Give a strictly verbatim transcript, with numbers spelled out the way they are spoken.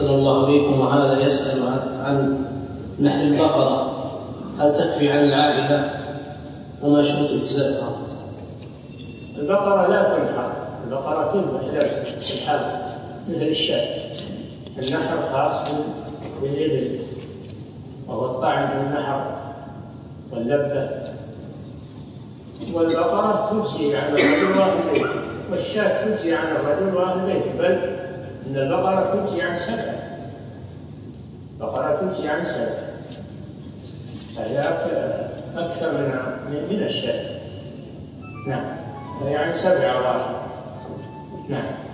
أحسن الله إليكم. وهذا يسأل عن نحل البقرة، هل تكفي عن العائلة وما شروط إجزائها؟ البقرة لا تنحر، البقرة تذبح للحرب مثل الشاة. النحر خاص بالإبل، وهو الطعن في النحر واللبة. والبقرة تجزي عن الرجل وأهل البيت، والشاة تجزي عن الرجل وأهل البيت، بل إن البقرة تجزي عن سبع. البقرة تجزي عن سبع، فهي أكثر من من الشاة. نعم، يعني سبع أو عشر. نعم.